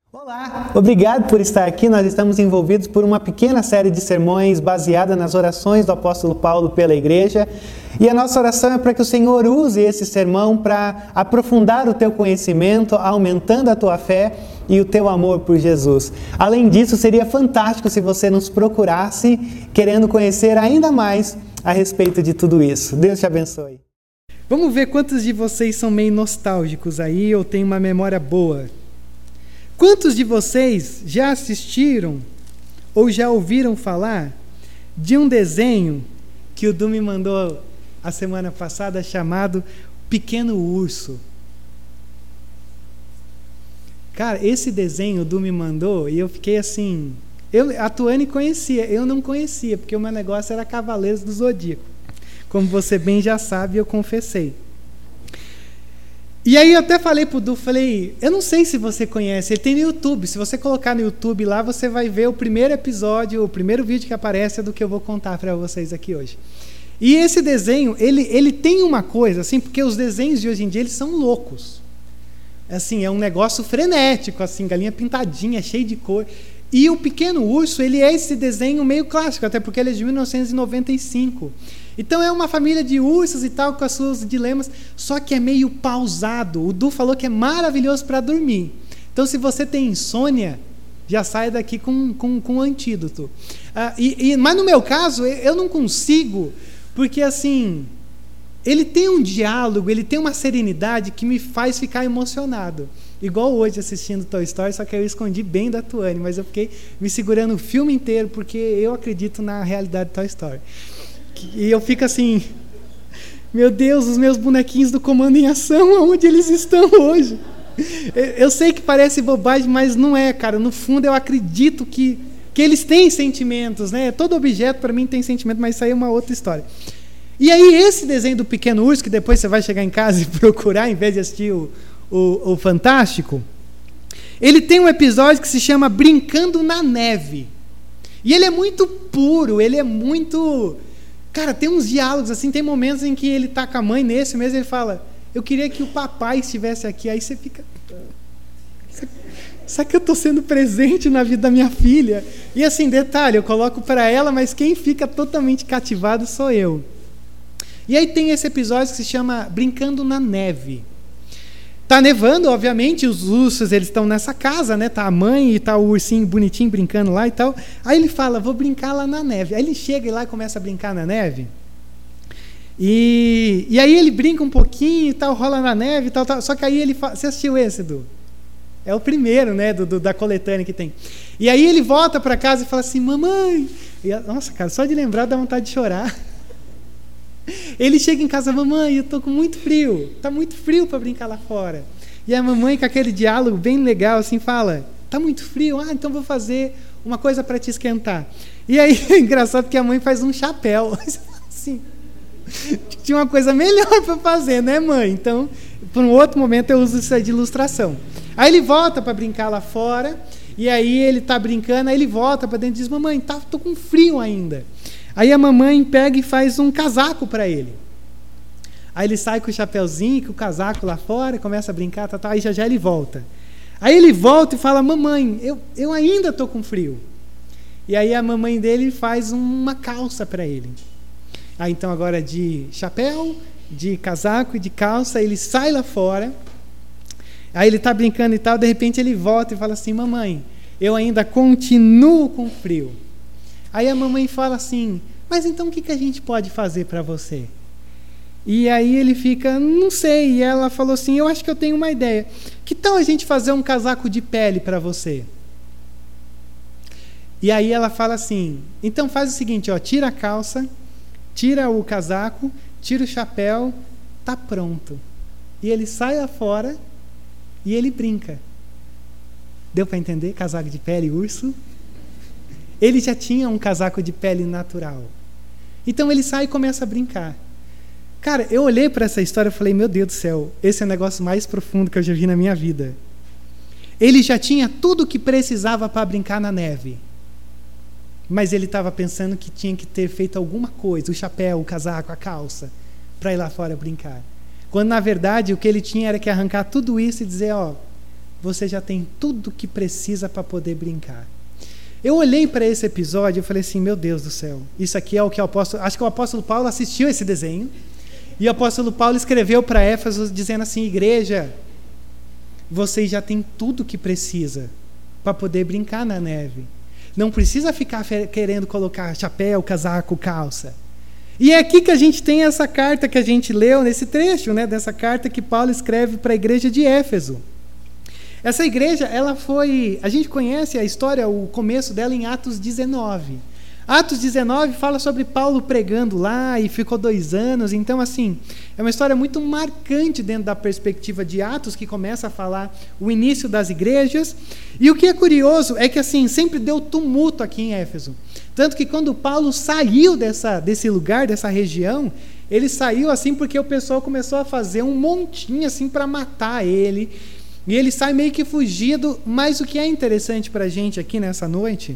Olá, obrigado por estar aqui. Nós estamos envolvidos por uma pequena série de sermões baseada nas orações do apóstolo Paulo pela igreja. E a nossa oração é para que o Senhor use esse sermão para aprofundar o teu conhecimento, aumentando a tua fé e o teu amor por Jesus. Além disso, seria fantástico se você nos procurasse, querendo conhecer ainda mais a respeito de tudo isso. Deus te abençoe. Vamos ver quantos de vocês são meio nostálgicos aí ou têm uma memória boa. Quantos de vocês já assistiram ou já ouviram falar de um desenho que o Du me mandou a semana passada chamado Pequeno Urso? Cara, esse desenho o Du me mandou e eu fiquei assim... A Tuane conhecia, eu não conhecia, porque o meu negócio era Cavaleiros do Zodíaco. Como você bem já sabe, eu confessei. E aí eu até falei pro Du, eu não sei se você conhece, ele tem no YouTube, se você colocar no YouTube lá, você vai ver o primeiro episódio, o primeiro vídeo que aparece é do que eu vou contar para vocês aqui hoje. E esse desenho, ele tem uma coisa, assim, porque os desenhos de hoje em dia, eles são loucos. Assim, é um negócio frenético, assim, galinha pintadinha, cheio de cor. E o Pequeno Urso, ele é esse desenho meio clássico, até porque ele é de 1995. Então é uma família de ursos e tal, com os seus dilemas, só que é meio pausado. O Du falou que é maravilhoso para dormir. Então se você tem insônia, já sai daqui com um antídoto. Mas no meu caso, eu não consigo, porque assim, ele tem um diálogo, ele tem uma serenidade que me faz ficar emocionado. Igual hoje assistindo Toy Story, só que eu escondi bem da Tuane, mas eu fiquei me segurando o filme inteiro, porque eu acredito na realidade de Toy Story. E eu fico assim, meu Deus, os meus bonequinhos do Comando em Ação, aonde eles estão hoje? Eu sei que parece bobagem, mas não é, cara. No fundo, eu acredito que eles têm sentimentos, né? Todo objeto, para mim, tem sentimento, mas isso aí é uma outra história. E aí, esse desenho do Pequeno Urso, que depois você vai chegar em casa e procurar, em vez de assistir o Fantástico, ele tem um episódio que se chama Brincando na Neve. E ele é muito puro, ele é muito... Cara, tem uns diálogos assim, tem momentos em que ele tá com a mãe, nesse mesmo ele fala, eu queria que o papai estivesse aqui. Aí você fica, será que eu estou sendo presente na vida da minha filha? E assim, detalhe, eu coloco para ela, mas quem fica totalmente cativado sou eu. E aí tem esse episódio que se chama Brincando na Neve. Tá nevando, obviamente, os ursos, eles estão nessa casa, né? Tá a mãe e tá o ursinho bonitinho brincando lá e tal. Aí ele fala, vou brincar lá na neve. Aí ele chega lá e começa a brincar na neve. E aí ele brinca um pouquinho e tal, rola na neve e tal. Só que aí ele fala... Você assistiu esse, Du? É o primeiro, né? Da coletânea que tem. E aí ele volta para casa e fala assim, mamãe... Nossa, cara, só de lembrar dá vontade de chorar. Ele chega em casa, mamãe, eu tô com muito frio, tá muito frio para brincar lá fora. E a mamãe, com aquele diálogo bem legal, assim, fala, tá muito frio? Ah, então vou fazer uma coisa para te esquentar. E aí, é engraçado que a mãe faz um chapéu. Assim, tinha uma coisa melhor para fazer, né, mãe? Então, por um outro momento, eu uso isso aí de ilustração. Aí ele volta para brincar lá fora, e aí ele tá brincando, aí ele volta para dentro e diz, mamãe, tô com frio ainda. Aí a mamãe pega e faz um casaco para ele. Aí ele sai com o chapéuzinho, com o casaco lá fora, começa a brincar, aí já ele volta. Aí ele volta e fala, mamãe, eu ainda estou com frio. E aí a mamãe dele faz uma calça para ele. Aí então agora de chapéu, de casaco e de calça, ele sai lá fora. Aí ele está brincando e tal, de repente ele volta e fala assim, mamãe, eu ainda continuo com frio. Aí a mamãe fala assim, mas então o que a gente pode fazer para você? E aí ele fica, não sei. E ela falou assim, eu acho que eu tenho uma ideia. Que tal a gente fazer um casaco de pele para você? E aí ela fala assim, então faz o seguinte, ó, tira a calça, tira o casaco, tira o chapéu, tá pronto. E ele sai lá fora e ele brinca. Deu para entender? Casaco de pele, urso? Ele já tinha um casaco de pele natural. Então ele sai e começa a brincar. Cara, eu olhei para essa história e falei, meu Deus do céu, esse é o negócio mais profundo que eu já vi na minha vida. Ele já tinha tudo o que precisava para brincar na neve. Mas ele estava pensando que tinha que ter feito alguma coisa, o chapéu, o casaco, a calça, para ir lá fora brincar. Quando, na verdade, o que ele tinha era que arrancar tudo isso e dizer, ó, você já tem tudo que precisa para poder brincar. Eu olhei para esse episódio e falei assim, meu Deus do céu, isso aqui é o que o apóstolo... Acho que o apóstolo Paulo assistiu esse desenho, e o apóstolo Paulo escreveu para Éfeso dizendo assim, igreja, vocês já têm tudo que precisa para poder brincar na neve. Não precisa ficar querendo colocar chapéu, casaco, calça. E é aqui que a gente tem essa carta que a gente leu nesse trecho, né, dessa carta que Paulo escreve para a igreja de Éfeso. Essa igreja, ela foi... A gente conhece a história, o começo dela em Atos 19. Atos 19 fala sobre Paulo pregando lá e ficou 2 anos. Então, assim, é uma história muito marcante dentro da perspectiva de Atos, que começa a falar o início das igrejas. E o que é curioso é que, assim, sempre deu tumulto aqui em Éfeso. Tanto que quando Paulo saiu desse lugar, dessa região, ele saiu assim porque o pessoal começou a fazer um montinho assim para matar ele. E ele sai meio que fugido, mas o que é interessante para a gente aqui nessa noite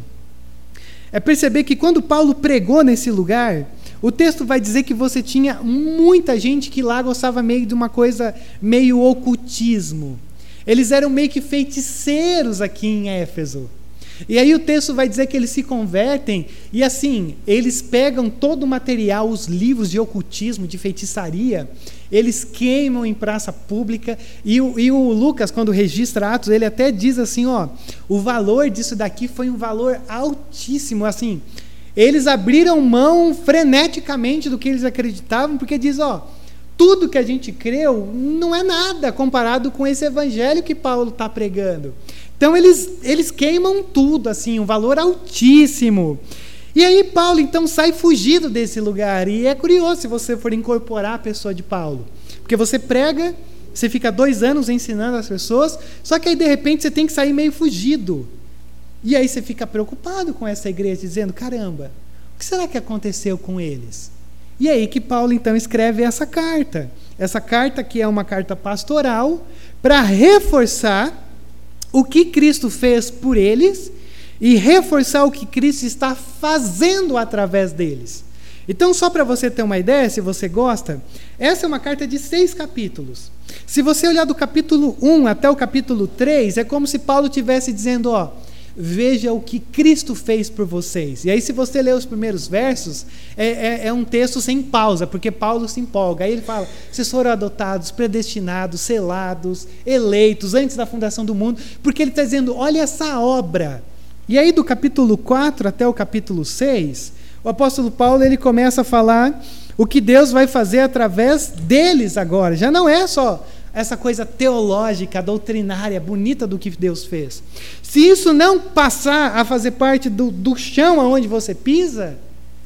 é perceber que quando Paulo pregou nesse lugar, o texto vai dizer que você tinha muita gente que lá gostava meio de uma coisa meio ocultismo. Eles eram meio que feiticeiros aqui em Éfeso. E aí o texto vai dizer que eles se convertem e assim, eles pegam todo o material, os livros de ocultismo, de feitiçaria, eles queimam em praça pública e o Lucas, quando registra Atos, ele até diz assim, ó, o valor disso daqui foi um valor altíssimo, assim, eles abriram mão freneticamente do que eles acreditavam, porque diz, ó, tudo que a gente creu não é nada comparado com esse evangelho que Paulo está pregando. Então eles queimam tudo, assim, um valor altíssimo. E aí Paulo então sai fugido desse lugar. E é curioso se você for incorporar a pessoa de Paulo. Porque você prega, você fica 2 anos ensinando as pessoas, só que aí de repente você tem que sair meio fugido. E aí você fica preocupado com essa igreja, dizendo, caramba, o que será que aconteceu com eles? E aí que Paulo então escreve essa carta. Essa carta que é uma carta pastoral para reforçar o que Cristo fez por eles e reforçar o que Cristo está fazendo através deles. Então, só para você ter uma ideia, se você gosta, essa é uma carta de 6 capítulos. Se você olhar do capítulo 1 até o capítulo 3, é como se Paulo estivesse dizendo, ó, veja o que Cristo fez por vocês. E aí, se você ler os primeiros versos, é um texto sem pausa, porque Paulo se empolga. Aí ele fala, vocês foram adotados, predestinados, selados, eleitos, antes da fundação do mundo, porque ele está dizendo, olha essa obra. E aí, do capítulo 4 até o capítulo 6, o apóstolo Paulo ele começa a falar o que Deus vai fazer através deles agora. Já não é só essa coisa teológica, doutrinária, bonita do que Deus fez. Se isso não passar a fazer parte do chão aonde você pisa,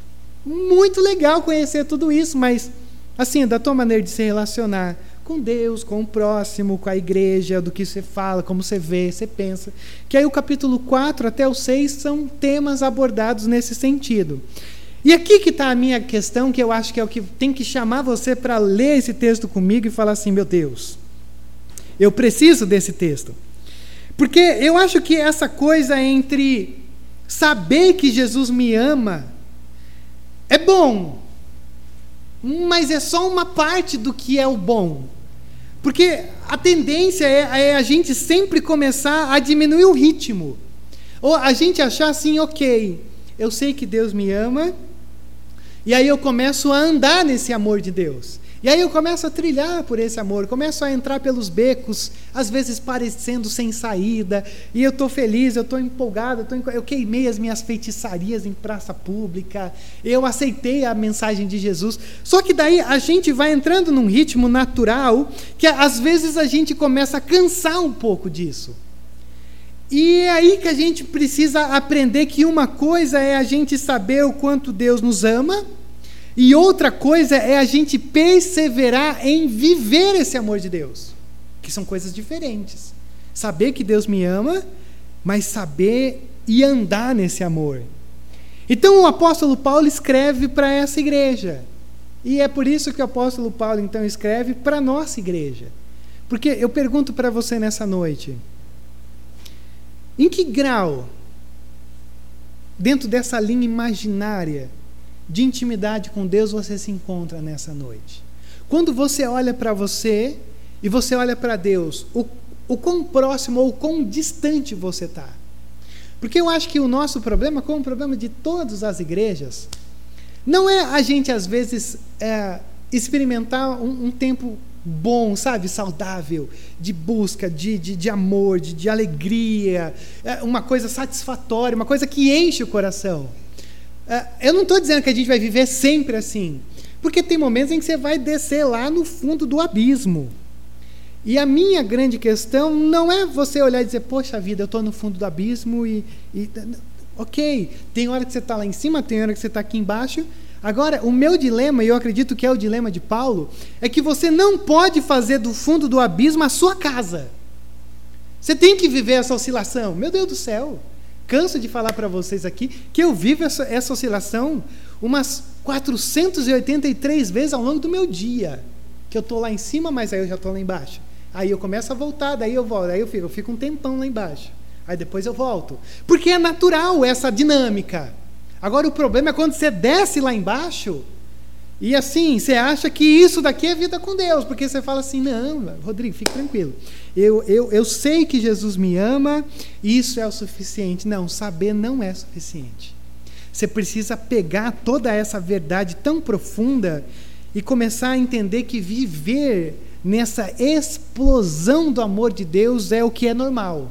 muito legal conhecer tudo isso, mas assim, da tua maneira de se relacionar com Deus, com o próximo, com a igreja, do que você fala, como você vê, você pensa. Que aí o capítulo 4 até o 6 são temas abordados nesse sentido. E aqui que está a minha questão, que eu acho que é o que tem que chamar você para ler esse texto comigo e falar assim, meu Deus, eu preciso desse texto. Porque eu acho que essa coisa entre saber que Jesus me ama é bom, mas é só uma parte do que é o bom. Porque a tendência é a gente sempre começar a diminuir o ritmo. Ou a gente achar assim, ok, eu sei que Deus me ama, e aí eu começo a andar nesse amor de Deus. E aí eu começo a trilhar por esse amor, começo a entrar pelos becos, às vezes parecendo sem saída, e eu estou feliz, eu estou empolgado, eu queimei as minhas feitiçarias em praça pública, eu aceitei a mensagem de Jesus. Só que daí a gente vai entrando num ritmo natural, que às vezes a gente começa a cansar um pouco disso. E é aí que a gente precisa aprender que uma coisa é a gente saber o quanto Deus nos ama, e outra coisa é a gente perseverar em viver esse amor de Deus, que são coisas diferentes. Saber que Deus me ama, mas saber e andar nesse amor. Então o apóstolo Paulo escreve para essa igreja, e é por isso que o apóstolo Paulo então escreve para a nossa igreja. Porque eu pergunto para você nessa noite, em que grau, dentro dessa linha imaginária de intimidade com Deus, você se encontra nessa noite? Quando você olha para você e você olha para Deus, o quão próximo ou quão distante você está. Porque eu acho que o nosso problema, como o problema de todas as igrejas, não é a gente, às vezes, experimentar um tempo bom, sabe, saudável, de busca, de amor, de alegria, uma coisa satisfatória, uma coisa que enche o coração. Eu não estou dizendo que a gente vai viver sempre assim, porque tem momentos em que você vai descer lá no fundo do abismo. E a minha grande questão não é você olhar e dizer, poxa vida, eu estou no fundo do abismo ok, tem hora que você está lá em cima, tem hora que você está aqui embaixo. Agora, o meu dilema, e eu acredito que é o dilema de Paulo, é que você não pode fazer do fundo do abismo a sua casa. Você tem que viver essa oscilação. Meu Deus do céu, canso de falar para vocês aqui que eu vivo essa oscilação umas 483 vezes ao longo do meu dia. Que eu estou lá em cima, mas aí eu já estou lá embaixo. Aí eu começo a voltar, daí eu volto, aí eu fico um tempão lá embaixo. Aí depois eu volto. Porque é natural essa dinâmica. Agora o problema é quando você desce lá embaixo e assim, você acha que isso daqui é vida com Deus, porque você fala assim, não, Rodrigo, fique tranquilo. Eu sei que Jesus me ama, isso é o suficiente. Não, saber não é suficiente. Você precisa pegar toda essa verdade tão profunda e começar a entender que viver nessa explosão do amor de Deus é o que é normal.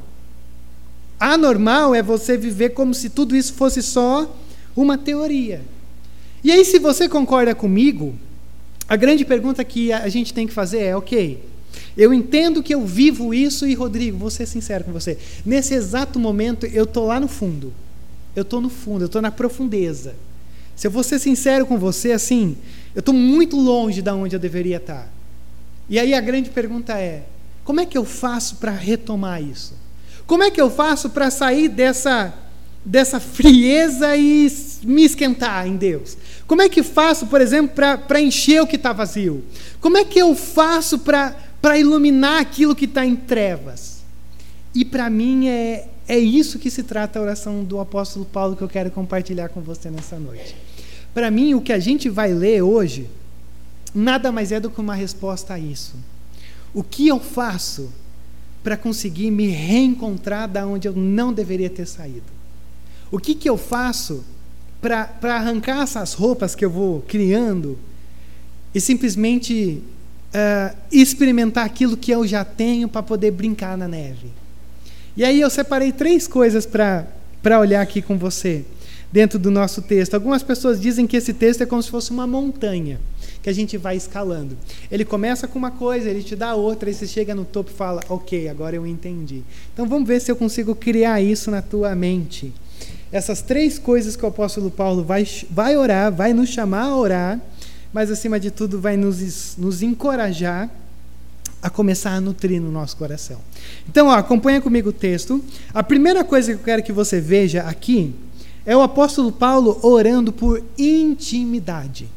Anormal é você viver como se tudo isso fosse só uma teoria. E aí, se você concorda comigo, a grande pergunta que a gente tem que fazer é, ok, eu entendo que eu vivo isso e, Rodrigo, vou ser sincero com você, nesse exato momento eu estou lá no fundo. Eu estou no fundo, eu estou na profundeza. Se eu vou ser sincero com você, assim, eu estou muito longe de onde eu deveria estar. E aí a grande pergunta é, como é que eu faço para retomar isso? Como é que eu faço para sair dessa frieza e me esquentar em Deus? Como é que faço, por exemplo, para encher o que está vazio? Como é que eu faço para iluminar aquilo que está em trevas? E para mim é isso que se trata a oração do apóstolo Paulo que eu quero compartilhar com você nessa noite. Para mim, o que a gente vai ler hoje nada mais é do que uma resposta a isso. O que eu faço para conseguir me reencontrar da onde eu não deveria ter saído? O que eu faço para arrancar essas roupas que eu vou criando e simplesmente experimentar aquilo que eu já tenho para poder brincar na neve? E aí eu separei 3 coisas para olhar aqui com você dentro do nosso texto. Algumas pessoas dizem que esse texto é como se fosse uma montanha que a gente vai escalando. Ele começa com uma coisa, ele te dá outra, e você chega no topo e fala, ok, agora eu entendi. Então vamos ver se eu consigo criar isso na tua mente. Essas 3 coisas que o apóstolo Paulo vai orar, vai nos chamar a orar, mas acima de tudo vai nos encorajar a começar a nutrir no nosso coração. Então, acompanha comigo o texto. A primeira coisa que eu quero que você veja aqui é o apóstolo Paulo orando por intimidade.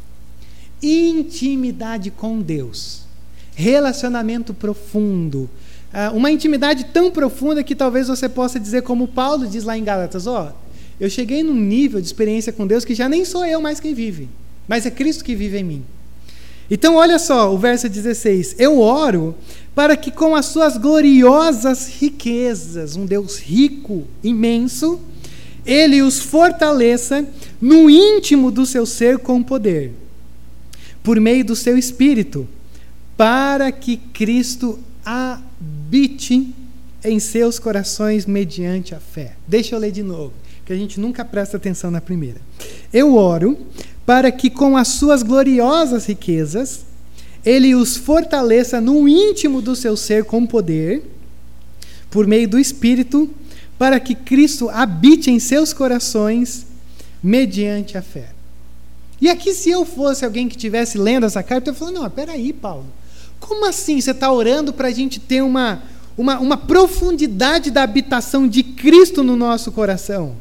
Intimidade com Deus. Relacionamento profundo. Uma intimidade tão profunda que talvez você possa dizer como Paulo diz lá em Gálatas, eu cheguei num nível de experiência com Deus que já nem sou eu mais quem vive, mas é Cristo que vive em mim. Então olha só, o verso 16, eu oro para que com as suas gloriosas riquezas, um Deus rico, imenso, Ele os fortaleça no íntimo do seu ser com poder, por meio do seu Espírito, para que Cristo habite em seus corações mediante a fé. Deixa eu ler de novo, que a gente nunca presta atenção na primeira. Eu oro para que com as suas gloriosas riquezas, Ele os fortaleça no íntimo do seu ser com poder, por meio do Espírito, para que Cristo habite em seus corações mediante a fé. E aqui, se eu fosse alguém que estivesse lendo essa carta, eu ia falar, não, peraí, Paulo, como assim você está orando para a gente ter uma profundidade da habitação de Cristo no nosso coração?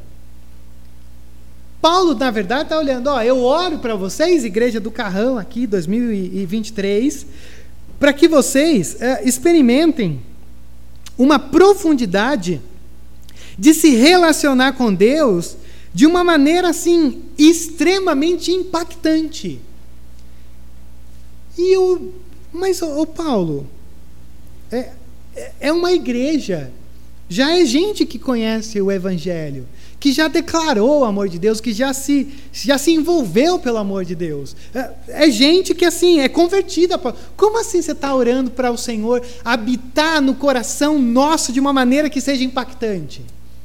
Paulo, na verdade, está olhando, eu oro para vocês, Igreja do Carrão, aqui, 2023, para que vocês experimentem uma profundidade de se relacionar com Deus de uma maneira, assim, extremamente impactante. Mas, Paulo, é uma igreja, já é gente que conhece o Evangelho, que já declarou o amor de Deus, que já se envolveu pelo amor de Deus. É gente que, assim, é convertida. Como assim você está orando para o Senhor habitar no coração nosso de uma maneira que seja impactante?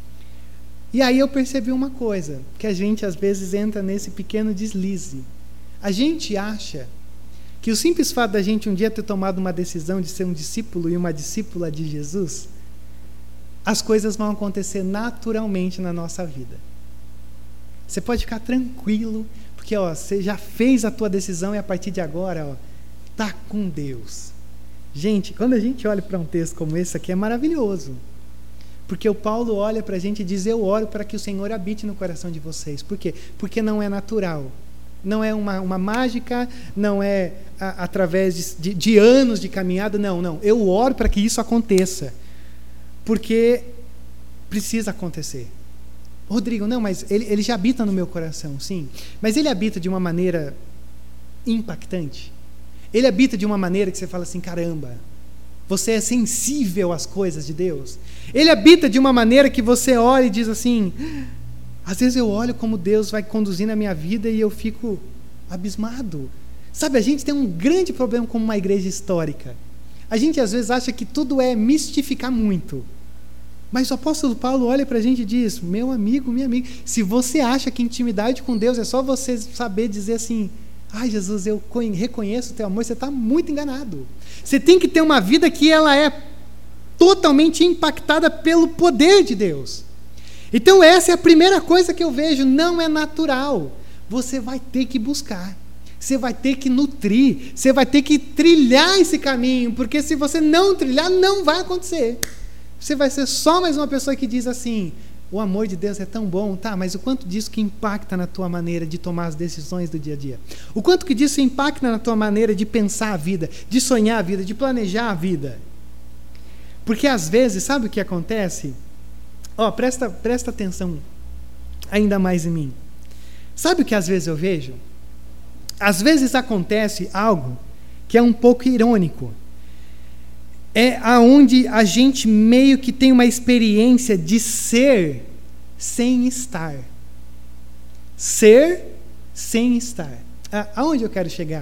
E aí eu percebi uma coisa, que a gente às vezes entra nesse pequeno deslize. A gente acha que o simples fato da gente um dia ter tomado uma decisão de ser um discípulo e uma discípula de Jesus, as coisas vão acontecer naturalmente na nossa vida. Você pode ficar tranquilo, porque você já fez a tua decisão e a partir de agora, está com Deus. Gente, quando a gente olha para um texto como esse aqui, é maravilhoso. Porque o Paulo olha para a gente e diz: eu oro para que o Senhor habite no coração de vocês. Por quê? Porque não é natural. Não é uma mágica, não é através de anos de caminhada, não. Eu oro para que isso aconteça. Porque precisa acontecer. Rodrigo, não, mas ele já habita no meu coração, sim. Mas ele habita de uma maneira impactante. Ele habita de uma maneira que você fala assim: caramba, você é sensível às coisas de Deus. Ele habita de uma maneira que você olha e diz assim... Às vezes eu olho como Deus vai conduzindo a minha vida e eu fico abismado. Sabe, a gente tem um grande problema como uma igreja histórica. A gente às vezes acha que tudo é mistificar muito. Mas o apóstolo Paulo olha para a gente e diz: meu amigo, minha amiga, se você acha que intimidade com Deus é só você saber dizer assim: ai, Jesus, eu reconheço o teu amor, você está muito enganado. Você tem que ter uma vida que ela é totalmente impactada pelo poder de Deus. Então essa é a primeira coisa que eu vejo, não é natural. Você vai ter que buscar, você vai ter que nutrir, você vai ter que trilhar esse caminho, porque se você não trilhar, não vai acontecer. Você vai ser só mais uma pessoa que diz assim: o amor de Deus é tão bom, tá, mas o quanto disso que impacta na tua maneira de tomar as decisões do dia a dia? O quanto que disso impacta na tua maneira de pensar a vida, de sonhar a vida, de planejar a vida? Porque às vezes, sabe o que acontece? Presta atenção ainda mais em mim. Sabe o que às vezes eu vejo? Às vezes acontece algo que é um pouco irônico. É aonde a gente meio que tem uma experiência de ser sem estar. Ser sem estar. Aonde eu quero chegar?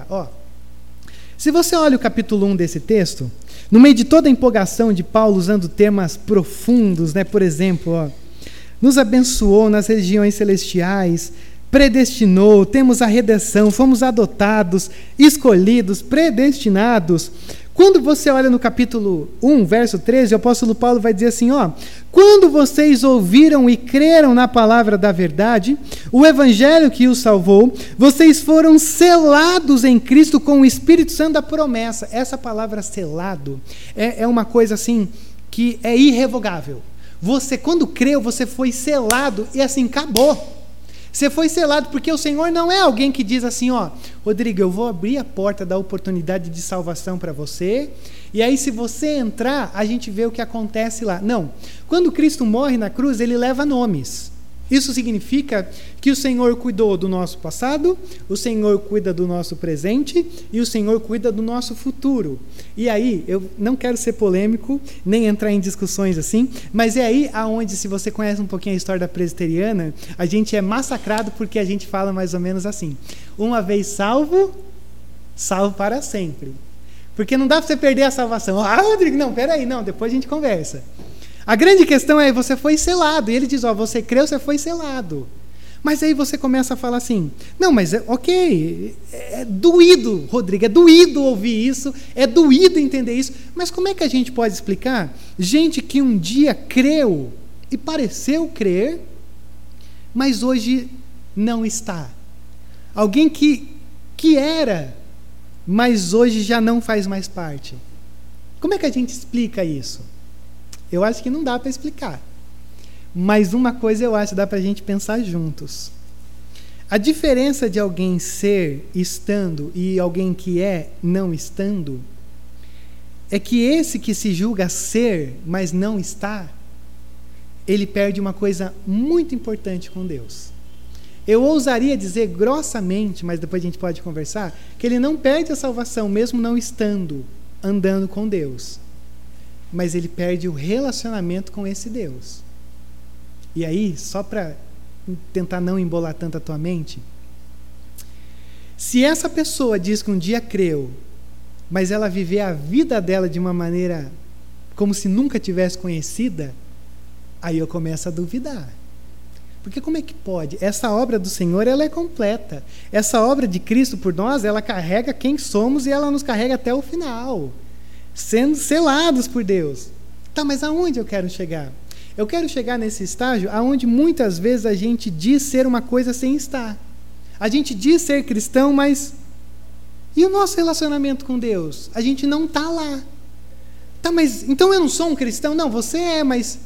Se você olha o capítulo 1 desse texto, no meio de toda a empolgação de Paulo usando temas profundos, né? Por exemplo, nos abençoou nas regiões celestiais, predestinou, temos a redenção, fomos adotados, escolhidos, predestinados. Quando você olha no capítulo 1, verso 13, o apóstolo Paulo vai dizer assim: quando vocês ouviram e creram na palavra da verdade, o evangelho que os salvou, vocês foram selados em Cristo com o Espírito Santo da promessa. Essa palavra selado é uma coisa assim que é irrevogável. Você, quando creu, você foi selado e assim, acabou. Você foi selado porque o Senhor não é alguém que diz assim: Rodrigo, eu vou abrir a porta da oportunidade de salvação para você, e aí se você entrar, a gente vê o que acontece lá. Não. Quando Cristo morre na cruz, ele leva nomes. Isso significa que o Senhor cuidou do nosso passado, o Senhor cuida do nosso presente e o Senhor cuida do nosso futuro. E aí, eu não quero ser polêmico, nem entrar em discussões assim, mas é aí aonde, se você conhece um pouquinho a história da presbiteriana, a gente é massacrado porque a gente fala mais ou menos assim: uma vez salvo, salvo para sempre. Porque não dá para você perder a salvação. Rodrigo, não, peraí, não, depois a gente conversa. A grande questão é: você foi selado. E ele diz: você creu, você foi selado. Mas aí você começa a falar assim: não, mas ok, é doído, Rodrigo, é doído ouvir isso, é doído entender isso. Mas como é que a gente pode explicar? Gente que um dia creu e pareceu crer, mas hoje não está. Alguém que era, mas hoje já não faz mais parte. Como é que a gente explica isso? Eu acho que não dá para explicar. Mas uma coisa eu acho que dá para a gente pensar juntos. A diferença de alguém ser estando e alguém que é não estando é que esse que se julga ser, mas não está, ele perde uma coisa muito importante com Deus. Eu ousaria dizer grossamente, mas depois a gente pode conversar, que ele não perde a salvação mesmo não estando, andando com Deus. mas ele perde o relacionamento com esse Deus. E aí, só para tentar não embolar tanto a tua mente, se essa pessoa diz que um dia creu, mas ela viver a vida dela de uma maneira como se nunca tivesse conhecida, aí eu começo a duvidar. Porque como é que pode? Essa obra do Senhor, ela é completa. Essa obra de Cristo por nós, ela carrega quem somos e ela nos carrega até o final, sendo selados por Deus. Tá, mas aonde eu quero chegar? Eu quero chegar nesse estágio aonde muitas vezes a gente diz ser uma coisa sem estar. A gente diz ser cristão, mas e o nosso relacionamento com Deus? A gente não está lá. Tá, mas então eu não sou um cristão? Não, você é, mas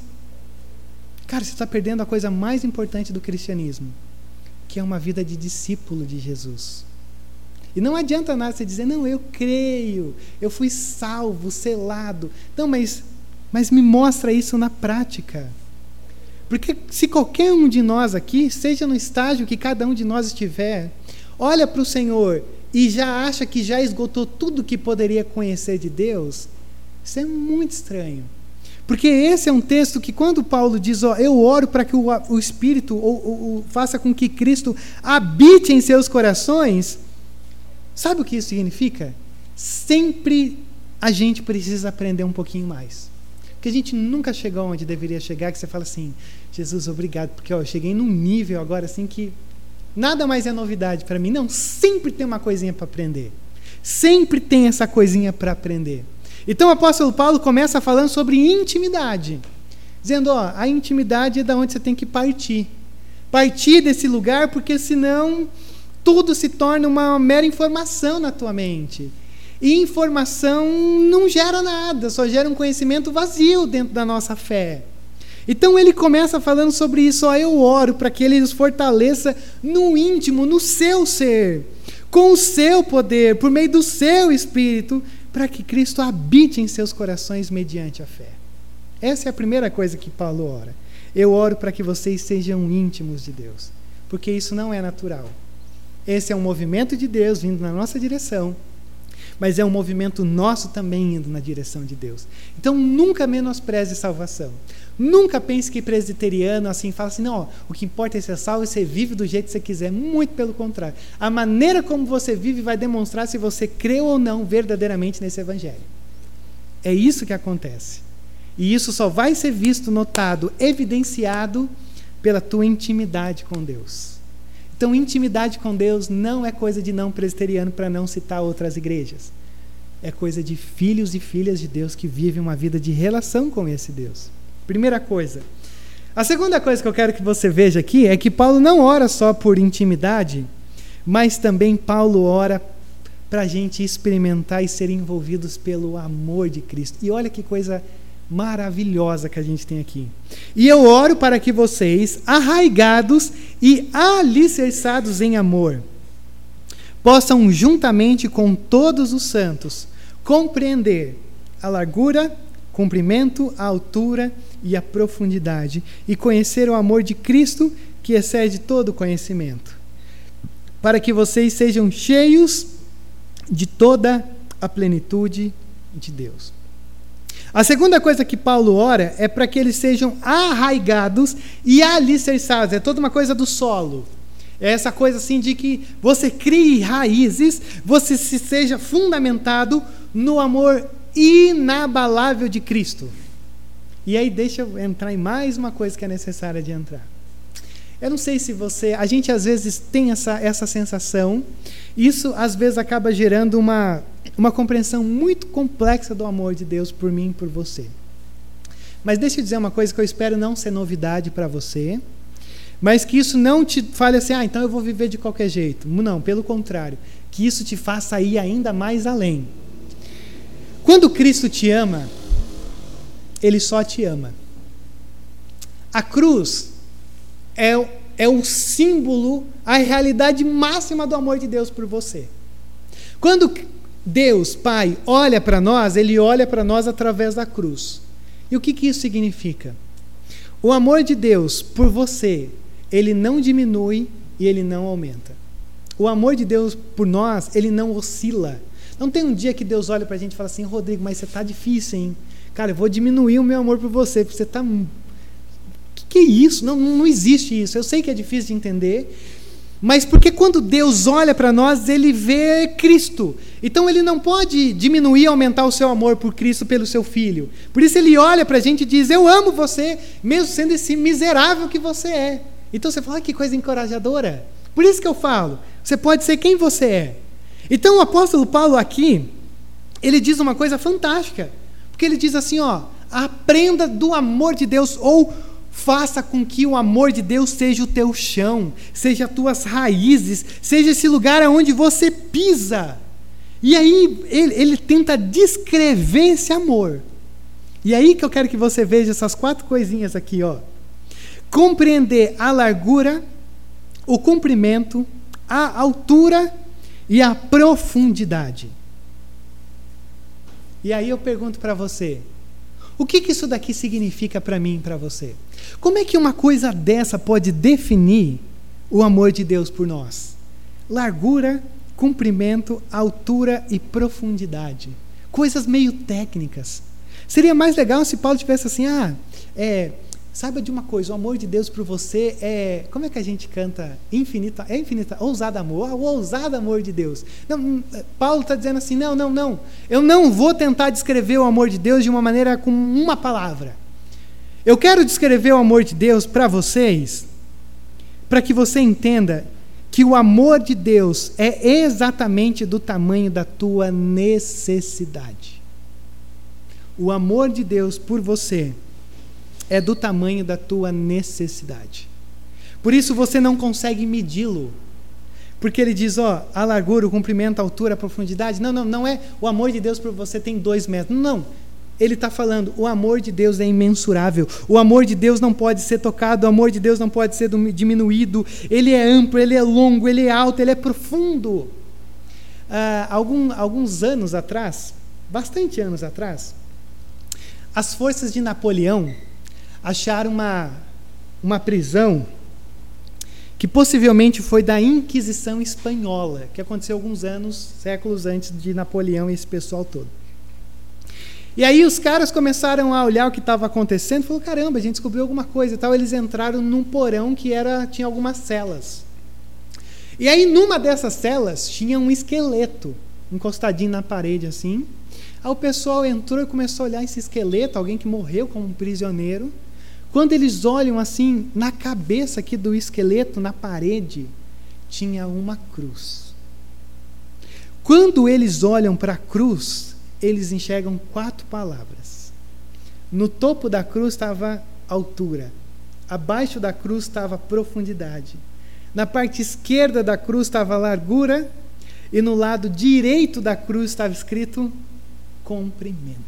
cara, você está perdendo a coisa mais importante do cristianismo, que é uma vida de discípulo de Jesus. E não adianta nada você dizer, não, eu creio, eu fui salvo, selado. Não, mas me mostra isso na prática. Porque se qualquer um de nós aqui, seja no estágio que cada um de nós estiver, olha para o Senhor e já acha que já esgotou tudo que poderia conhecer de Deus, isso é muito estranho. Porque esse é um texto que quando Paulo diz, eu oro para que o Espírito faça com que Cristo habite em seus corações, sabe o que isso significa? Sempre a gente precisa aprender um pouquinho mais. Porque a gente nunca chegou onde deveria chegar, que você fala assim, Jesus, obrigado, porque eu cheguei num nível agora assim que nada mais é novidade para mim. Não, sempre tem uma coisinha para aprender. Sempre tem essa coisinha para aprender. Então o apóstolo Paulo começa falando sobre intimidade, dizendo, a intimidade é da onde você tem que partir. Partir desse lugar, porque senão tudo se torna uma mera informação na tua mente. E informação não gera nada, só gera um conhecimento vazio dentro da nossa fé. Então ele começa falando sobre isso, eu oro para que ele os fortaleça no íntimo, no seu ser, com o seu poder, por meio do seu Espírito, para que Cristo habite em seus corações mediante a fé. Essa é a primeira coisa que Paulo ora. Eu oro para que vocês sejam íntimos de Deus, porque isso não é natural. Esse é um movimento de Deus vindo na nossa direção, mas é um movimento nosso também indo na direção de Deus. Então nunca menospreze salvação. Nunca pense que presbiteriano assim fala assim, não, o que importa é ser salvo e você vive do jeito que você quiser. Muito pelo contrário. A maneira como você vive vai demonstrar se você creu ou não verdadeiramente nesse evangelho. É isso que acontece. E isso só vai ser visto, notado, evidenciado pela tua intimidade com Deus. Então, intimidade com Deus não é coisa de não presbiteriano, para não citar outras igrejas. É coisa de filhos e filhas de Deus que vivem uma vida de relação com esse Deus. Primeira coisa. A segunda coisa que eu quero que você veja aqui é que Paulo não ora só por intimidade, mas também Paulo ora para a gente experimentar e ser envolvidos pelo amor de Cristo. E olha que coisa maravilhosa que a gente tem aqui. E eu oro para que vocês, arraigados e alicerçados em amor, possam juntamente com todos os santos compreender a largura, comprimento, a altura e a profundidade, e conhecer o amor de Cristo que excede todo conhecimento, para que vocês sejam cheios de toda a plenitude de Deus. A segunda coisa que Paulo ora é para que eles sejam arraigados e alicerçados. É toda uma coisa do solo. É essa coisa assim de que você crie raízes, você se seja fundamentado no amor inabalável de Cristo. E aí deixa eu entrar em mais uma coisa que é necessária de entrar. Eu não sei se a gente às vezes tem essa sensação, isso às vezes acaba gerando uma compreensão muito complexa do amor de Deus por mim e por você. Mas deixa eu dizer uma coisa que eu espero não ser novidade para você, mas que isso não te fale assim, então eu vou viver de qualquer jeito. Não, pelo contrário, que isso te faça ir ainda mais além. Quando Cristo te ama, Ele só te ama. A cruz é o símbolo, a realidade máxima do amor de Deus por você. Quando Deus, Pai, olha para nós, Ele olha para nós através da cruz. E o que isso significa? O amor de Deus por você, Ele não diminui e Ele não aumenta. O amor de Deus por nós, Ele não oscila. Não tem um dia que Deus olha para a gente e fala assim, Rodrigo, mas você está difícil, hein? Cara, eu vou diminuir o meu amor por você, porque você está... Que é isso? Não existe isso. Eu sei que é difícil de entender, mas porque quando Deus olha para nós, Ele vê Cristo. Então Ele não pode diminuir, aumentar o seu amor por Cristo, pelo seu Filho. Por isso Ele olha para a gente e diz, eu amo você, mesmo sendo esse miserável que você é. Então você fala, que coisa encorajadora. Por isso que eu falo, você pode ser quem você é. Então o apóstolo Paulo aqui, ele diz uma coisa fantástica. Porque ele diz assim, aprenda do amor de Deus, ou faça com que o amor de Deus seja o teu chão, seja as tuas raízes, seja esse lugar onde você pisa. E aí ele tenta descrever esse amor. E aí que eu quero que você veja essas 4 coisinhas aqui. Compreender a largura, o comprimento, a altura e a profundidade. E aí eu pergunto para você, o que isso daqui significa para mim e para você? Como é que uma coisa dessa pode definir o amor de Deus por nós? Largura, comprimento, altura e profundidade. Coisas meio técnicas. Seria mais legal se Paulo tivesse assim, saiba de uma coisa, o amor de Deus por você é... Como é que a gente canta? Infinita, ousado amor, o ousado amor de Deus. Não, Paulo está dizendo assim, não. Eu não vou tentar descrever o amor de Deus de uma maneira com uma palavra. Eu quero descrever o amor de Deus para vocês, para que você entenda que o amor de Deus é exatamente do tamanho da tua necessidade. O amor de Deus por você é do tamanho da tua necessidade. Por isso você não consegue medi-lo. Porque ele diz, a largura, o comprimento, a altura, a profundidade. Não é o amor de Deus por você tem 2 metros. Não. Ele está falando, o amor de Deus é imensurável. O amor de Deus não pode ser tocado. O amor de Deus não pode ser diminuído. Ele é amplo, ele é longo, ele é alto, ele é profundo. Alguns anos atrás, bastante anos atrás, as forças de Napoleão acharam uma prisão que possivelmente foi da Inquisição Espanhola, que aconteceu alguns séculos antes de Napoleão e esse pessoal todo. E aí os caras começaram a olhar o que estava acontecendo e falaram, caramba, a gente descobriu alguma coisa e tal. Eles entraram num porão que tinha algumas celas. E aí numa dessas celas tinha um esqueleto encostadinho na parede assim. Aí o pessoal entrou e começou a olhar esse esqueleto, alguém que morreu como um prisioneiro. Quando eles olham assim, na cabeça aqui do esqueleto, na parede, tinha uma cruz. Quando eles olham para a cruz, eles enxergam 4 palavras. No topo da cruz estava altura. Abaixo da cruz estava profundidade. Na parte esquerda da cruz estava largura. E no lado direito da cruz estava escrito comprimento.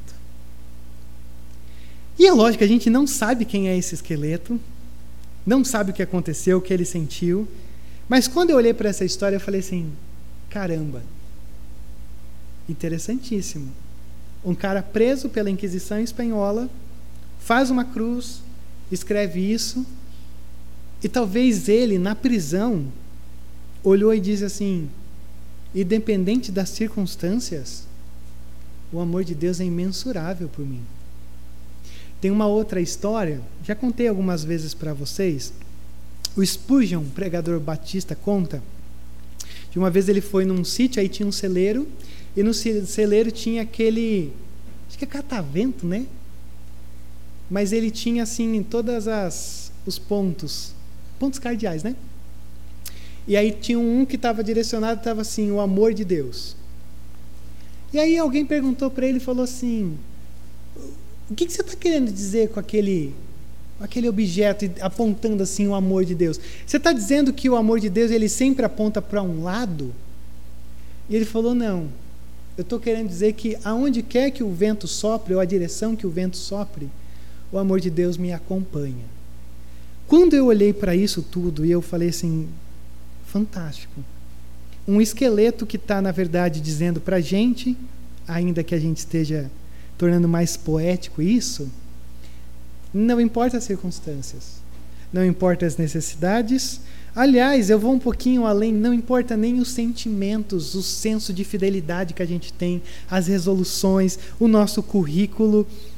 E é lógico que a gente não sabe quem é esse esqueleto, não sabe o que aconteceu, o que ele sentiu, mas quando eu olhei para essa história, eu falei assim, caramba, interessantíssimo. Um cara preso pela Inquisição Espanhola, faz uma cruz, escreve isso, e talvez ele, na prisão, olhou e disse assim, independente das circunstâncias, o amor de Deus é imensurável por mim. Tem uma outra história, já contei algumas vezes para vocês. O Spurgeon, pregador batista, conta de uma vez ele foi num sítio, aí tinha um celeiro, e no celeiro tinha aquele, acho que é catavento, né? Mas ele tinha assim em todas os pontos cardeais, né? E aí tinha um que estava direcionado, estava assim, o amor de Deus. E aí alguém perguntou para ele e falou assim, o que você está querendo dizer com aquele objeto apontando assim o amor de Deus? Você está dizendo que o amor de Deus ele sempre aponta para um lado? E ele falou, não. Eu estou querendo dizer que aonde quer que o vento sopre, ou a direção que o vento sopre, o amor de Deus me acompanha. Quando eu olhei para isso tudo, e eu falei assim, fantástico. Um esqueleto que está, na verdade, dizendo para a gente, ainda que a gente esteja tornando mais poético isso, não importa as circunstâncias, não importa as necessidades. Aliás, eu vou um pouquinho além, não importa nem os sentimentos, o senso de fidelidade que a gente tem, as resoluções, o nosso currículo,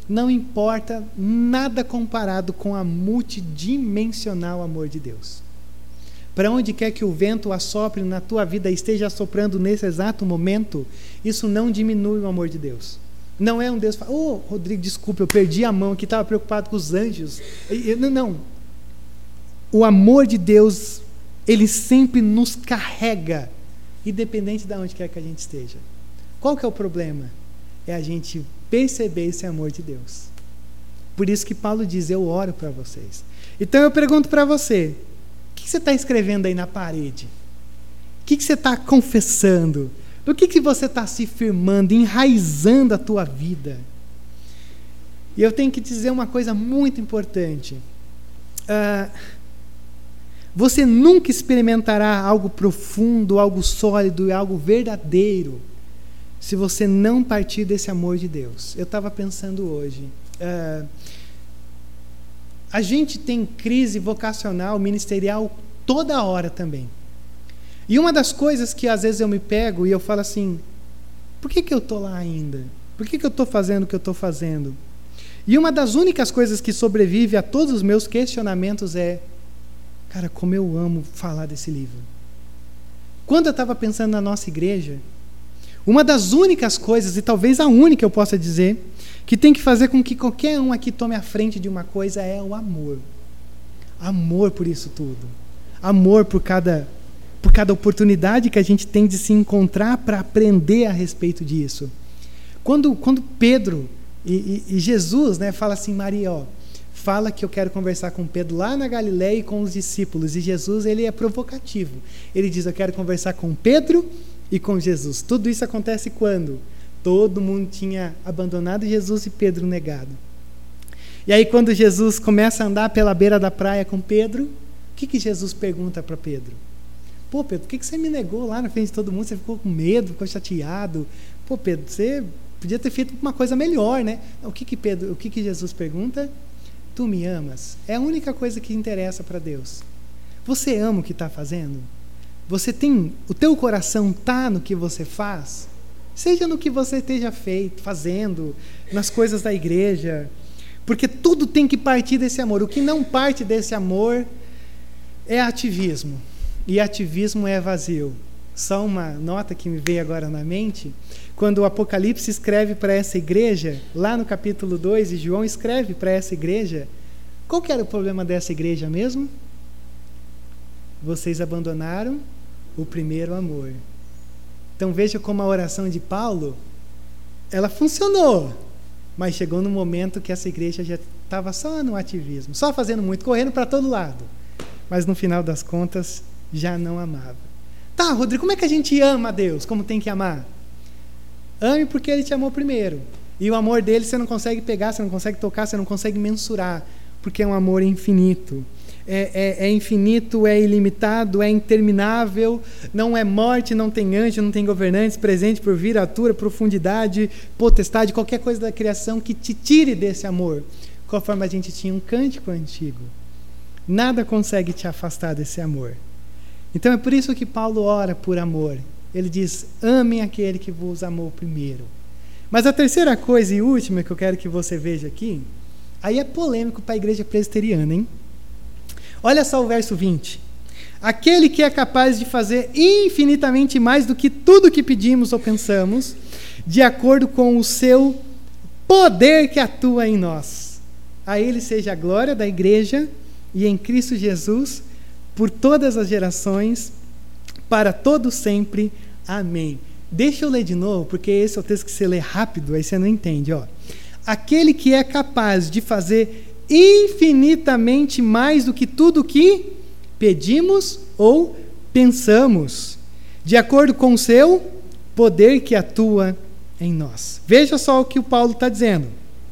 não importa nada comparado com a multidimensional amor de Deus. Para onde quer que o vento assopre na tua vida, esteja assoprando nesse exato momento, isso não diminui o amor de Deus. Não é um Deus que fala, Rodrigo, desculpa, eu perdi a mão aqui, estava preocupado com os anjos. Não. O amor de Deus, ele sempre nos carrega, independente de onde quer que a gente esteja. Qual que é o problema? É a gente perceber esse amor de Deus. Por isso que Paulo diz, eu oro para vocês. Então eu pergunto para você, o que você está escrevendo aí na parede? O que você está confessando? Do que você está se firmando, enraizando a tua vida? E eu tenho que dizer uma coisa muito importante. Você nunca experimentará algo profundo, algo sólido e algo verdadeiro se você não partir desse amor de Deus. Eu estava pensando hoje, a gente tem crise vocacional, ministerial toda hora também. E uma das coisas que às vezes eu me pego e eu falo assim, por que eu estou lá ainda? Por que eu estou fazendo o que eu estou fazendo? E uma das únicas coisas que sobrevive a todos os meus questionamentos é, cara, como eu amo falar desse livro. Quando eu estava pensando na nossa igreja, uma das únicas coisas, e talvez a única eu possa dizer, que tem que fazer com que qualquer um aqui tome a frente de uma coisa é o amor. Amor por isso tudo. Amor por cada oportunidade que a gente tem de se encontrar para aprender a respeito disso. Quando Pedro e Jesus, né, fala assim, Maria, fala que eu quero conversar com Pedro lá na Galileia e com os discípulos. E Jesus, ele é provocativo. Ele diz, eu quero conversar com Pedro e com Jesus. Tudo isso acontece quando? Todo mundo tinha abandonado Jesus e Pedro negado. E aí quando Jesus começa a andar pela beira da praia com Pedro, o que Jesus pergunta para Pedro? Pô, Pedro, por que você me negou lá na frente de todo mundo? Você ficou com medo, ficou chateado. Pô, Pedro, você podia ter feito uma coisa melhor, né? O que Jesus pergunta? Tu me amas? É a única coisa que interessa para Deus. Você ama o que está fazendo? O teu coração está no que você faz? Seja no que você esteja fazendo, nas coisas da igreja, porque tudo tem que partir desse amor. O que não parte desse amor é ativismo, e ativismo é vazio. Só uma nota que me veio agora na mente, quando o Apocalipse escreve para essa igreja, lá no capítulo 2, e João escreve para essa igreja, qual que era o problema dessa igreja mesmo? Vocês abandonaram o primeiro amor. Então veja como a oração de Paulo, ela funcionou, mas chegou no momento que essa igreja já estava só no ativismo, só fazendo muito, correndo para todo lado, mas no final das contas já não amava. Tá, Rodrigo, como é que a gente ama a Deus? Como tem que amar? Ame porque Ele te amou primeiro, e o amor dele você não consegue pegar, você não consegue tocar, você não consegue mensurar, porque é um amor infinito. É infinito, é ilimitado, é interminável, não é morte, não tem anjo, não tem governantes, presente, por vir, altura, profundidade, potestade, qualquer coisa da criação que te tire desse amor. Conforme a gente tinha um cântico antigo, nada consegue te afastar desse amor. Então é por isso que Paulo ora por amor. Ele diz, amem aquele que vos amou primeiro. Mas a terceira coisa e última que eu quero que você veja aqui, aí é polêmico para a igreja presbiteriana, hein? Olha só o verso 20. Aquele que é capaz de fazer infinitamente mais do que tudo que pedimos ou pensamos, de acordo com o seu poder que atua em nós. A Ele seja a glória da igreja e em Cristo Jesus, por todas as gerações, para todo sempre. Amém. Deixa eu ler de novo, porque esse é o texto que você lê rápido, aí você não entende. Aquele que é capaz de fazer infinitamente mais do que tudo que pedimos ou pensamos, de acordo com o seu poder que atua em nós. Veja só o que o Paulo está dizendo.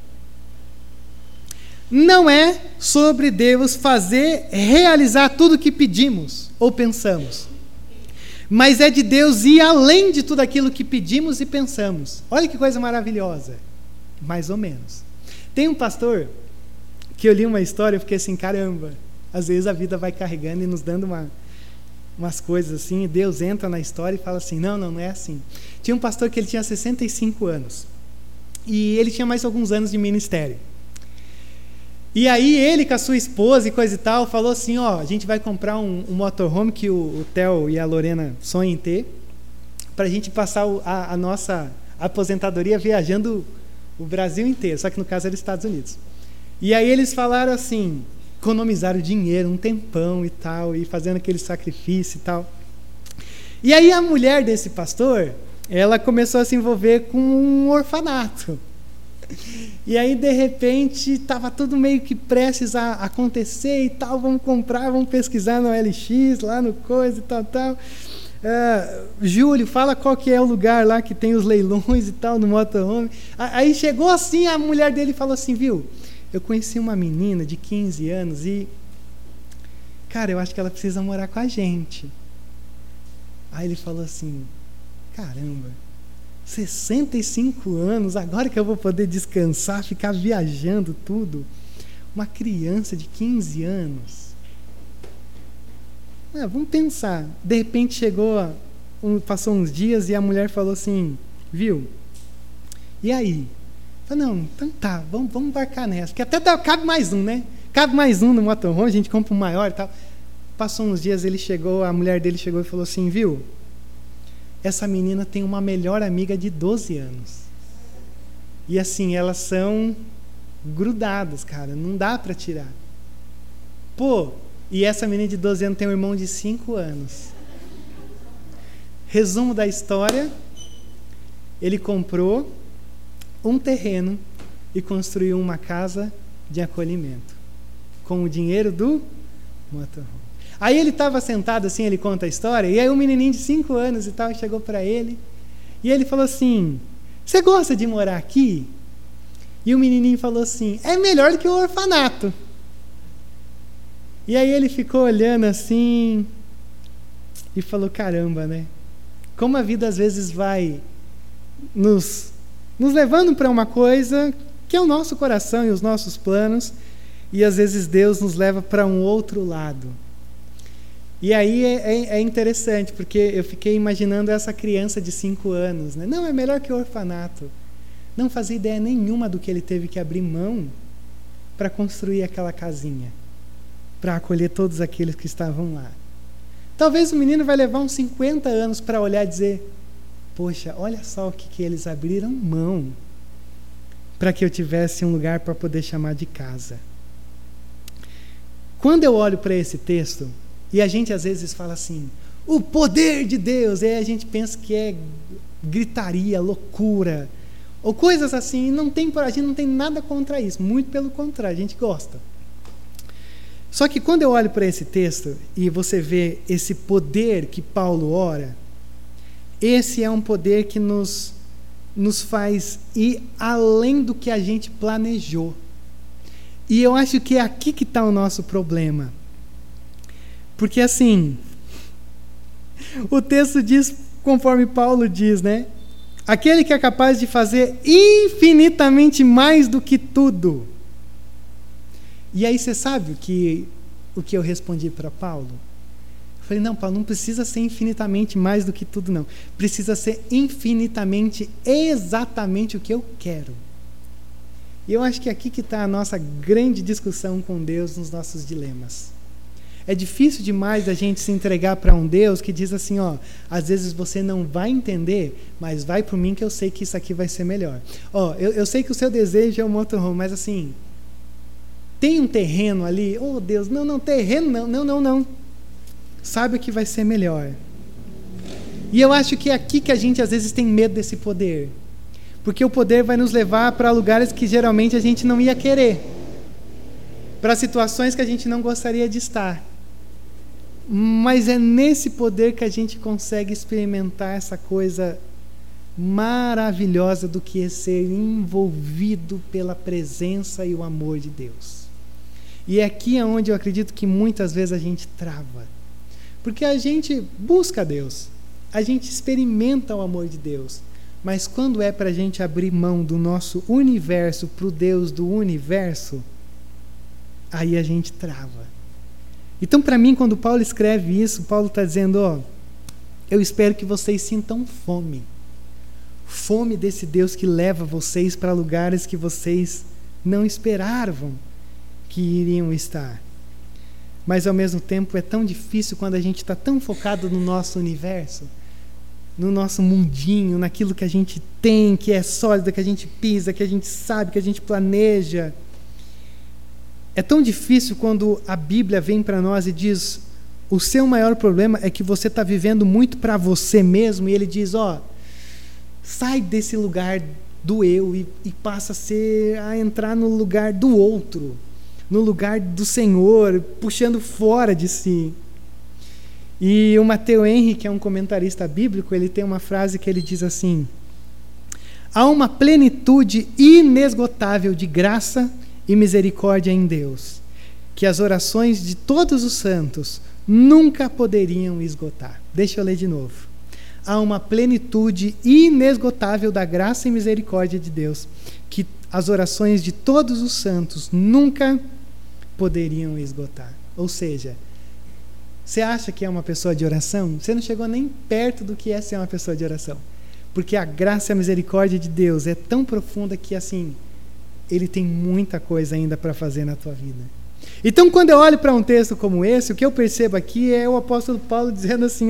Não é sobre Deus realizar tudo o que pedimos ou pensamos, mas é de Deus ir além de tudo aquilo que pedimos e pensamos. Olha que coisa maravilhosa. Mais ou menos. Tem um pastor que eu li uma história, eu fiquei assim, caramba, às vezes a vida vai carregando e nos dando umas coisas assim, e Deus entra na história e fala assim, não é assim. Tinha um pastor que ele tinha 65 anos, e ele tinha mais alguns anos de ministério. E aí ele com a sua esposa e coisa e tal, falou assim, ó, a gente vai comprar um motorhome que o Theo e a Lorena sonham em ter, para a gente passar a nossa aposentadoria viajando o Brasil inteiro, só que no caso era Estados Unidos. E aí eles falaram assim, economizaram dinheiro, um tempão e tal, e fazendo aquele sacrifício e tal. E aí a mulher desse pastor, ela começou a se envolver com um orfanato. E aí, de repente, estava tudo meio que prestes a acontecer e tal, vamos comprar, vamos pesquisar no LX, lá no coisa e tal. Júlio, fala qual que é o lugar lá que tem os leilões e tal, no motorhome. Aí chegou assim, a mulher dele falou assim, viu, eu conheci uma menina de 15 anos e, cara, eu acho que ela precisa morar com a gente. Aí ele falou assim, caramba, 65 anos, agora que eu vou poder descansar, ficar viajando tudo. Uma criança de 15 anos. Vamos pensar. De repente passou uns dias e a mulher falou assim, viu? E aí? Falei, não, então tá, vamos embarcar nessa. Porque até cabe mais um, né? Cabe mais um no motorhome, a gente compra um maior e tal. Passou uns dias, a mulher dele chegou e falou assim, viu? Essa menina tem uma melhor amiga de 12 anos. E assim, elas são grudadas, cara, não dá para tirar. Pô, e essa menina de 12 anos tem um irmão de 5 anos. Resumo da história, ele comprou um terreno e construiu uma casa de acolhimento com o dinheiro do motorhome. Aí ele estava sentado assim, ele conta a história, e aí um menininho de 5 anos e tal chegou para ele, e ele falou assim, você gosta de morar aqui? E o menininho falou assim, é melhor do que o orfanato. E aí ele ficou olhando assim, e falou, caramba, né? Como a vida às vezes vai nos levando para uma coisa que é o nosso coração e os nossos planos, e às vezes Deus nos leva para um outro lado. E aí é interessante, porque eu fiquei imaginando essa criança de 5 anos, né? Não, é melhor que o orfanato. Não fazia ideia nenhuma do que ele teve que abrir mão para construir aquela casinha, para acolher todos aqueles que estavam lá. Talvez o menino vai levar uns 50 anos para olhar e dizer, poxa, olha só o que eles abriram mão para que eu tivesse um lugar para poder chamar de casa. Quando eu olho para esse texto, e a gente às vezes fala assim, o poder de Deus, e aí a gente pensa que é gritaria, loucura, ou coisas assim, a gente não tem nada contra isso, muito pelo contrário, a gente gosta. Só que quando eu olho para esse texto, e você vê esse poder que Paulo ora, esse é um poder que nos faz ir além do que a gente planejou. E eu acho que é aqui que está o nosso problema. Porque assim, o texto diz, conforme Paulo diz, né? Aquele que é capaz de fazer infinitamente mais do que tudo. E aí você sabe o que eu respondi para Paulo? Eu falei, não, Paulo, não precisa ser infinitamente mais do que tudo, não. Precisa ser infinitamente exatamente o que eu quero. E eu acho que é aqui que está a nossa grande discussão com Deus nos nossos dilemas. É difícil demais a gente se entregar para um Deus que diz assim, ó, às vezes você não vai entender, mas vai por mim que eu sei que isso aqui vai ser melhor. Ó, eu sei que o seu desejo é um motorhome, mas assim, tem um terreno ali, oh Deus, não, terreno não. Sabe o que vai ser melhor. E eu acho que é aqui que a gente às vezes tem medo desse poder. Porque o poder vai nos levar para lugares que geralmente a gente não ia querer. Para situações que a gente não gostaria de estar. Mas é nesse poder que a gente consegue experimentar essa coisa maravilhosa do que é ser envolvido pela presença e o amor de Deus. E é aqui onde eu acredito que muitas vezes a gente trava. Porque a gente busca Deus, a gente experimenta o amor de Deus, mas quando é para a gente abrir mão do nosso universo para o Deus do universo, aí a gente trava. Então, para mim, quando Paulo escreve isso, Paulo está dizendo, ó, eu espero que vocês sintam fome. fome desse Deus que leva vocês para lugares que vocês não esperavam que iriam estar. Mas ao mesmo tempo é tão difícil quando a gente está tão focado no nosso universo, no nosso mundinho, naquilo que a gente tem, que é sólido, que a gente pisa, que a gente sabe, que a gente planeja. É tão difícil quando a Bíblia vem para nós e diz: o seu maior problema é que você está vivendo muito para você mesmo, e ele diz: sai desse lugar do eu e passa a entrar no lugar do outro, no lugar do Senhor, puxando fora de si. E o Matteo Henry, que é um comentarista bíblico, ele tem uma frase que ele diz assim: há uma plenitude inesgotável de graça e misericórdia em Deus, que as orações de todos os santos nunca poderiam esgotar. Deixa eu ler de novo. Há uma plenitude inesgotável da graça e misericórdia de Deus, que as orações de todos os santos nunca poderiam esgotar. Ou seja, você acha que é uma pessoa de oração? Você não chegou nem perto do que é ser uma pessoa de oração. Porque a graça e a misericórdia de Deus é tão profunda que, assim, Ele tem muita coisa ainda para fazer na tua vida. Então, quando eu olho para um texto como esse, o que eu percebo aqui é o apóstolo Paulo dizendo assim,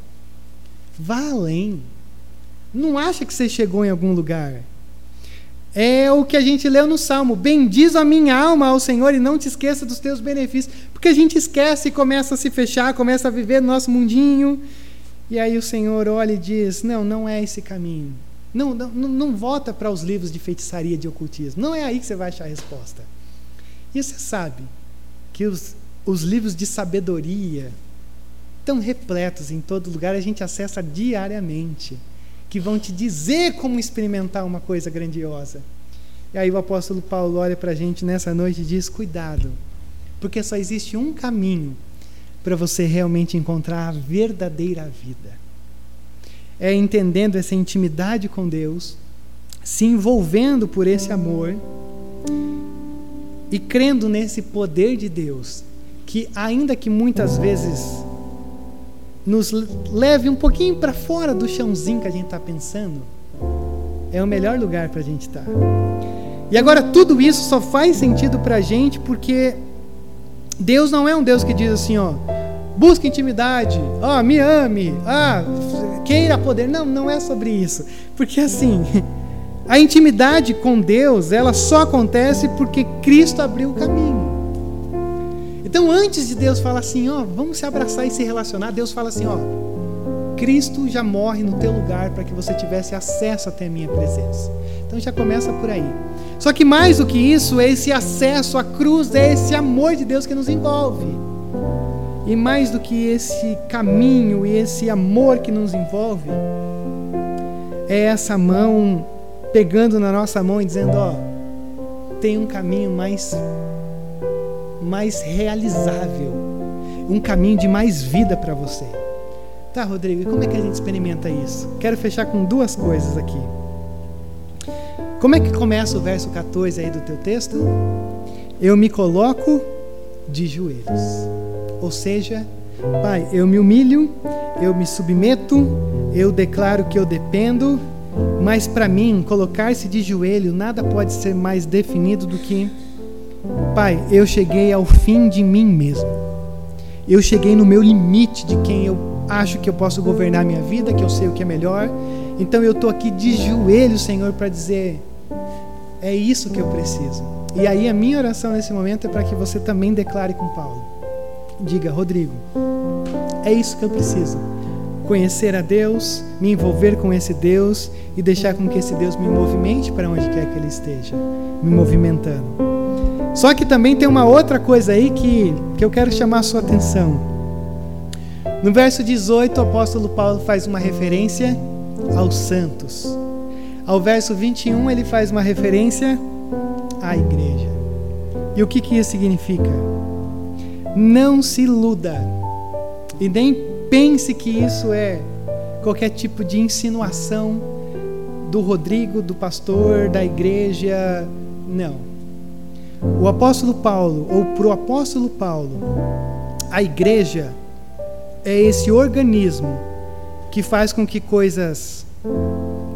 vá além. Não acha que você chegou em algum lugar. É o que a gente leu no Salmo: bendiz a minha alma ao Senhor e não te esqueça dos teus benefícios. Porque a gente esquece e começa a se fechar, começa a viver no nosso mundinho, e aí o Senhor olha e diz: não é esse caminho. Não volta para os livros de feitiçaria, de ocultismo. Não é aí que você vai achar a resposta. E você sabe que os livros de sabedoria estão repletos em todo lugar, a gente acessa diariamente, que vão te dizer como experimentar uma coisa grandiosa. E aí o apóstolo Paulo olha para a gente nessa noite e diz: cuidado, porque só existe um caminho para você realmente encontrar a verdadeira vida. É entendendo essa intimidade com Deus, se envolvendo por esse amor e crendo nesse poder de Deus, que ainda que muitas vezes nos leve um pouquinho para fora do chãozinho que a gente está pensando, é o melhor lugar para a gente estar. E agora tudo isso só faz sentido para a gente porque Deus não é um Deus que diz assim, busca intimidade, me ame, queira poder. Não é sobre isso. Porque assim, a intimidade com Deus, ela só acontece porque Cristo abriu o caminho. Então, antes de Deus falar assim, vamos se abraçar e se relacionar, Deus fala assim, Cristo já morre no teu lugar para que você tivesse acesso até a minha presença. Então já começa por aí. Só que mais do que isso, é esse acesso à cruz, é esse amor de Deus que nos envolve. E mais do que esse caminho e esse amor que nos envolve, é essa mão pegando na nossa mão e dizendo, tem um caminho mais realizável, um caminho de mais vida para você. Tá, Rodrigo, e como é que a gente experimenta isso? Quero fechar com duas coisas aqui. Como é que começa o verso 14 aí do teu texto? Eu me coloco de joelhos. Ou seja, Pai, eu me humilho, eu me submeto, eu declaro que eu dependo, mas para mim, colocar-se de joelho, nada pode ser mais definido do que: Pai, eu cheguei ao fim de mim mesmo. Eu cheguei no meu limite de quem eu acho que eu posso governar a minha vida, que eu sei o que é melhor. Então eu estou aqui de joelho, Senhor, para dizer: é isso que eu preciso. E aí a minha oração nesse momento é para que você também declare com Paulo. Diga: Rodrigo, é isso que eu preciso. Conhecer a Deus, me envolver com esse Deus e deixar com que esse Deus me movimente para onde quer que Ele esteja, me movimentando. Só que também tem uma outra coisa aí que eu quero chamar a sua atenção. No verso 18, o apóstolo Paulo faz uma referência aos santos. Ao verso 21, ele faz uma referência à igreja. E o que isso significa? Não se iluda e nem pense que isso é qualquer tipo de insinuação do Rodrigo, do pastor, da igreja. Não. O apóstolo Paulo, ou para o apóstolo Paulo, a igreja é esse organismo que faz com que coisas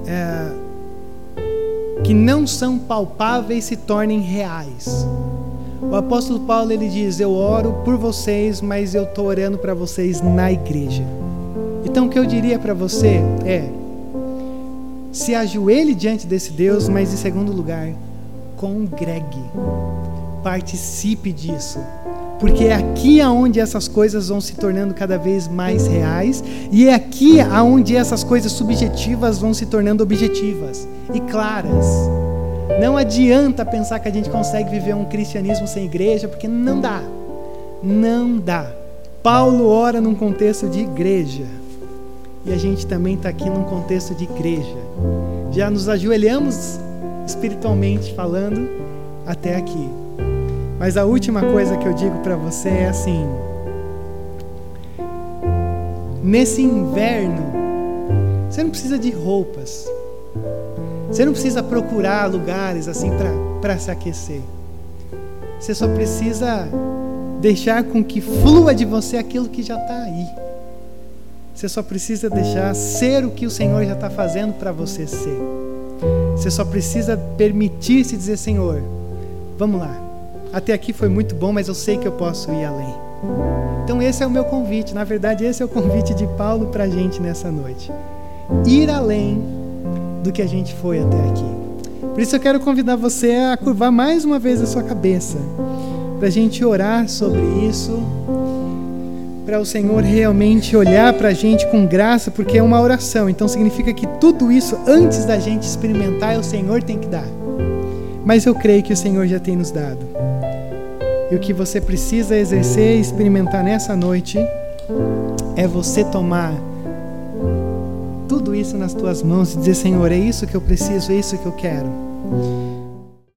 que não são palpáveis se tornem reais. O apóstolo Paulo, ele diz: eu oro por vocês, mas eu estou orando para vocês na igreja. Então o que eu diria para você é: se ajoelhe diante desse Deus, mas em segundo lugar, congregue, participe disso, porque é aqui aonde essas coisas vão se tornando cada vez mais reais, e é aqui aonde essas coisas subjetivas vão se tornando objetivas e claras. Não adianta pensar que a gente consegue viver um cristianismo sem igreja, porque não dá. Não dá. Paulo ora num contexto de igreja, e a gente também está aqui num contexto de igreja. Já nos ajoelhamos espiritualmente falando até aqui. Mas a última coisa que eu digo para você é assim: nesse inverno, você não precisa de roupas. Você não precisa procurar lugares assim para se aquecer. Você só precisa deixar com que flua de você aquilo que já está aí. Você só precisa deixar ser o que o Senhor já está fazendo para você ser. Você só precisa permitir-se dizer: Senhor, vamos lá. Até aqui foi muito bom, mas eu sei que eu posso ir além. Então esse é o meu convite. Na verdade, esse é o convite de Paulo para a gente nessa noite. Ir além do que a gente foi até aqui. Por isso eu quero convidar você a curvar mais uma vez a sua cabeça, para a gente orar sobre isso, para o Senhor realmente olhar para a gente com graça, porque é uma oração, então significa que tudo isso, antes da gente experimentar, o Senhor tem que dar. Mas eu creio que o Senhor já tem nos dado. E o que você precisa exercer e experimentar nessa noite é você tomar tudo isso nas tuas mãos e dizer: Senhor, é isso que eu preciso, é isso que eu quero.